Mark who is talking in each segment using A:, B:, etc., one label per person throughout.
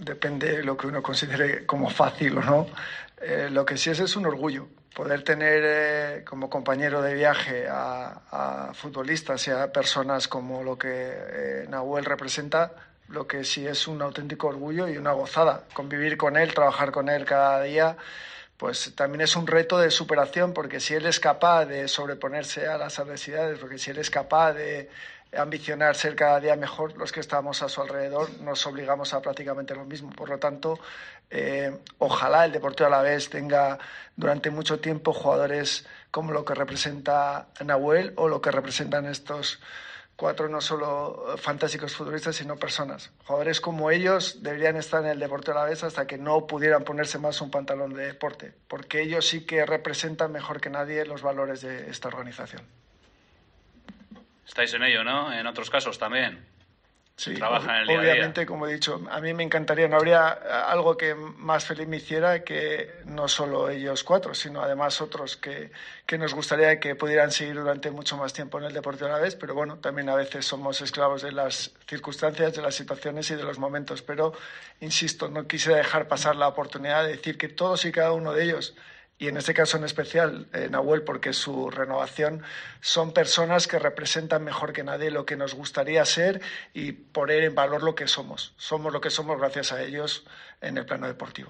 A: depende de lo que uno considere como fácil o no. Lo que sí es un orgullo poder tener como compañero de viaje a futbolistas y a personas como lo que Nahuel representa. Lo que sí es un auténtico orgullo y una gozada. Convivir con él, trabajar con él cada día, pues también es un reto de superación, porque si él es capaz de sobreponerse a las adversidades, porque si él es capaz de ambicionar ser cada día mejor, los que estamos a su alrededor nos obligamos a prácticamente lo mismo. Por lo tanto, ojalá el Deportivo Alavés tenga durante mucho tiempo jugadores como lo que representa Nahuel o lo que representan estos cuatro, no solo fantásticos futbolistas, sino personas. Jugadores como ellos deberían estar en el Deportivo Alavés hasta que no pudieran ponerse más un pantalón de deporte, porque ellos sí que representan mejor que nadie los valores de esta organización.
B: Estáis en ello, ¿no? En otros casos también.
A: Sí,
B: trabajan en el día a
A: obviamente,
B: día.
A: como he dicho, a mí me encantaría, no habría algo que más feliz me hiciera que no solo ellos cuatro, sino además otros que nos gustaría que pudieran seguir durante mucho más tiempo en el Deportivo Alavés, pero bueno, también a veces somos esclavos de las circunstancias, de las situaciones y de los momentos, pero insisto, no quisiera dejar pasar la oportunidad de decir que todos y cada uno de ellos, y en este caso en especial Nahuel, porque su renovación, son personas que representan mejor que nadie lo que nos gustaría ser y poner en valor lo que somos. Somos lo que somos gracias a ellos en el plano deportivo.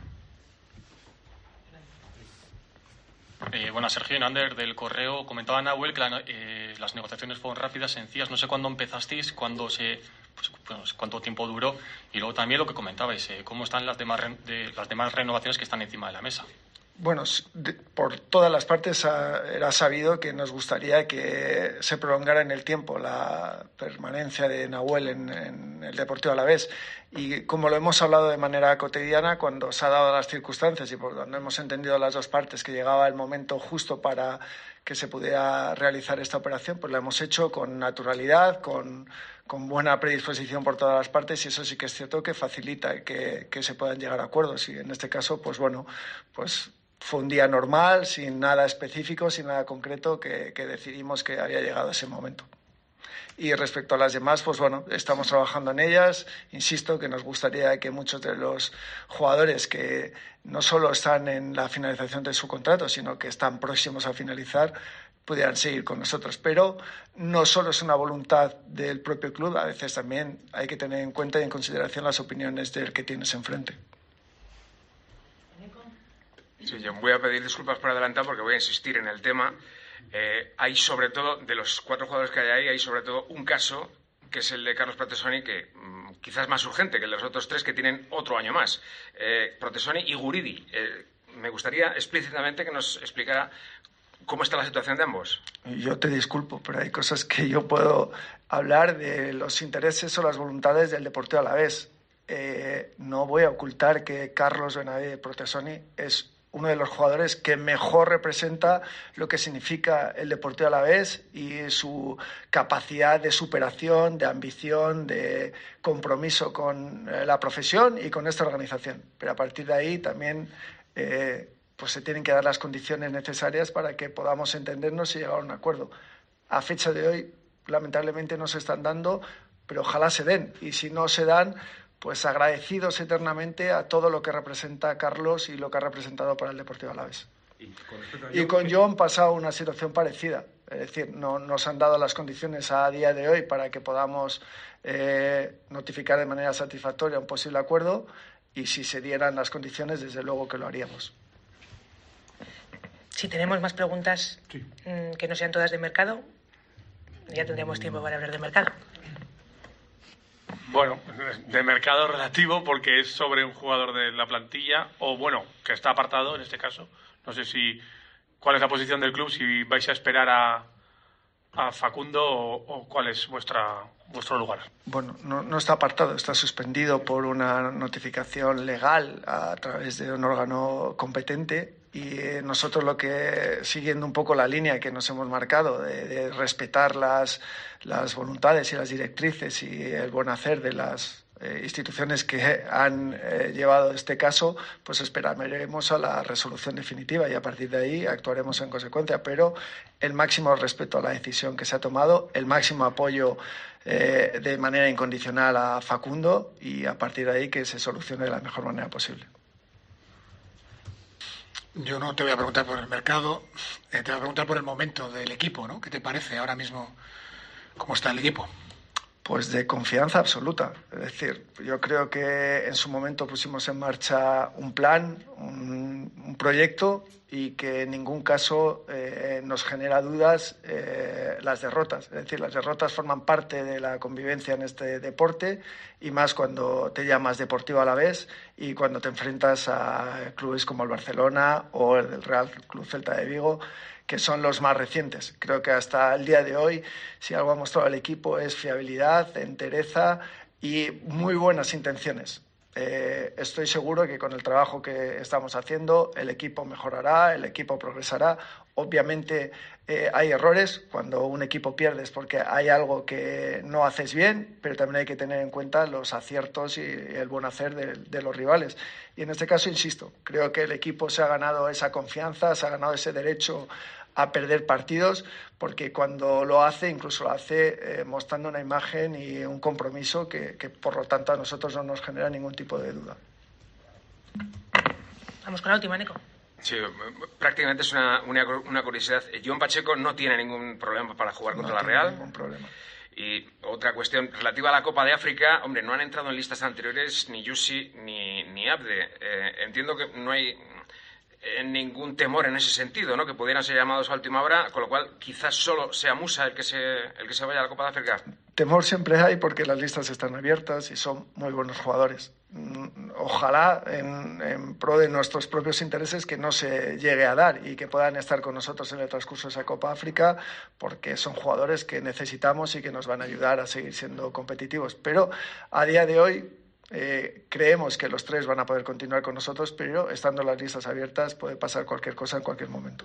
C: Buenas, Sergio Nander del Correo. Comentaba Nahuel que las negociaciones fueron rápidas, sencillas. No sé cuándo empezasteis, cuánto tiempo duró, y luego también lo que comentabais, cómo están las demás renovaciones que están encima de la mesa.
A: Bueno, por todas las partes era sabido que nos gustaría que se prolongara en el tiempo la permanencia de Nahuel en el Deportivo Alavés. Y como lo hemos hablado de manera cotidiana, cuando se han dado las circunstancias y cuando hemos entendido las dos partes que llegaba el momento justo para que se pudiera realizar esta operación, pues la hemos hecho con naturalidad, con buena predisposición por todas las partes, y eso sí que es cierto que facilita que se puedan llegar a acuerdos. Y en este caso, pues bueno, pues fue un día normal, sin nada específico, sin nada concreto, que decidimos que había llegado ese momento. Y respecto a las demás, pues bueno, estamos trabajando en ellas. Insisto que nos gustaría que muchos de los jugadores que no solo están en la finalización de su contrato, sino que están próximos a finalizar, pudieran seguir con nosotros. Pero no solo es una voluntad del propio club, a veces también hay que tener en cuenta y en consideración las opiniones del que tienes enfrente.
D: Sí, yo voy a pedir disculpas por adelantado porque voy a insistir en el tema. Hay sobre todo, de los 4 jugadores que hay ahí, hay sobre todo un caso, que es el de Carlos Protesoni, que quizás es más urgente que el de los otros 3 que tienen otro año más. Protesoni y Guridi. Me gustaría explícitamente que nos explicara cómo está la situación de ambos.
A: Yo te disculpo, pero hay cosas que yo puedo hablar de los intereses o las voluntades del Deportivo Alavés. No voy a ocultar que Carlos Bernabé Protesoni es uno de los jugadores que mejor representa lo que significa el Deportivo Alavés y su capacidad de superación, de ambición, de compromiso con la profesión y con esta organización. Pero a partir de ahí también pues se tienen que dar las condiciones necesarias para que podamos entendernos y llegar a un acuerdo. A fecha de hoy, lamentablemente no se están dando, pero ojalá se den. Y si no se dan, pues agradecidos eternamente a todo lo que representa Carlos y lo que ha representado para el Deportivo Alavés. Y con John pasado una situación parecida. Es decir, no nos han dado las condiciones a día de hoy para que podamos notificar de manera satisfactoria un posible acuerdo, y si se dieran las condiciones, desde luego que lo haríamos.
E: Si tenemos más preguntas que no sean todas de mercado, ya tendremos tiempo para hablar de mercado.
F: Bueno, de mercado relativo, porque es sobre un jugador de la plantilla, o bueno, que está apartado en este caso. No sé cuál es la posición del club, si vais a esperar a Facundo o cuál es vuestro lugar. Bueno,
A: no está apartado, está suspendido por una notificación legal a través de un órgano competente, y nosotros siguiendo un poco la línea que nos hemos marcado de respetar las voluntades y las directrices y el buen hacer de las instituciones que han llevado este caso, pues esperaremos a la resolución definitiva y a partir de ahí actuaremos en consecuencia. Pero el máximo respeto a la decisión que se ha tomado, el máximo apoyo de manera incondicional a Facundo y a partir de ahí que se solucione de la mejor manera posible.
G: Yo no te voy a preguntar por el mercado, te voy a preguntar por el momento del equipo, ¿no? ¿Qué te parece ahora mismo cómo está el equipo?
A: Pues de confianza absoluta. Es decir, yo creo que en su momento pusimos en marcha un plan, un proyecto y que en ningún caso nos genera dudas las derrotas. Es decir, las derrotas forman parte de la convivencia en este deporte y más cuando te llamas Deportivo Alavés y cuando te enfrentas a clubes como el Barcelona o el Real Club Celta de Vigo, que son los más recientes. Creo que hasta el día de hoy, si algo ha mostrado el equipo es fiabilidad, entereza y muy buenas intenciones. Estoy seguro que con el trabajo que estamos haciendo el equipo mejorará, el equipo progresará. Obviamente hay errores cuando un equipo pierde es porque hay algo que no haces bien, pero también hay que tener en cuenta los aciertos y el buen hacer de los rivales. Y en este caso, insisto, creo que el equipo se ha ganado esa confianza, se ha ganado ese derecho a perder partidos, porque cuando lo hace, incluso lo hace mostrando una imagen y un compromiso que por lo tanto a nosotros no nos genera ningún tipo de duda.
E: Vamos con la última, Nico.
D: Sí, prácticamente es una curiosidad. John Pacheco no tiene ningún problema para jugar contra la Real.
A: No tiene ningún problema.
D: Y otra cuestión relativa a la Copa de África, hombre, no han entrado en listas anteriores ni Yusi ni Abde. Entiendo que no hay ningún temor en ese sentido, ¿no? Que pudieran ser llamados a última hora, con lo cual quizás solo sea Musa el que se vaya a la Copa de África.
A: Temor siempre hay porque las listas están abiertas y son muy buenos jugadores. Ojalá en pro de nuestros propios intereses que no se llegue a dar y que puedan estar con nosotros en el transcurso de esa Copa África, porque son jugadores que necesitamos y que nos van a ayudar a seguir siendo competitivos. Pero a día de hoy creemos que los tres van a poder continuar con nosotros, pero estando las listas abiertas puede pasar cualquier cosa en cualquier momento.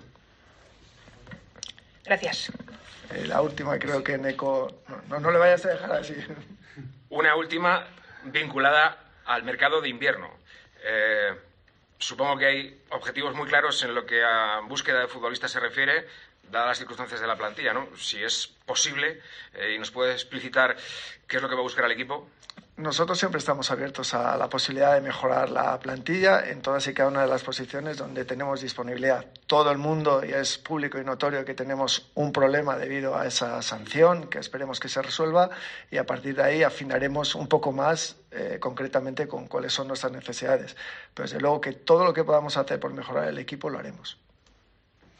E: Gracias.
A: La última creo que Neko... No le vayas a dejar así.
D: Una última vinculada al mercado de invierno. Supongo que hay objetivos muy claros en lo que a búsqueda de futbolistas se refiere, dadas las circunstancias de la plantilla, ¿no? Si es posible, y nos puede explicitar qué es lo que va a buscar el equipo.
A: Nosotros siempre estamos abiertos a la posibilidad de mejorar la plantilla en todas y cada una de las posiciones donde tenemos disponibilidad. Todo el mundo, y es público y notorio que tenemos un problema debido a esa sanción, que esperemos que se resuelva, y a partir de ahí afinaremos un poco más concretamente con cuáles son nuestras necesidades. Pero desde luego que todo lo que podamos hacer por mejorar el equipo lo haremos.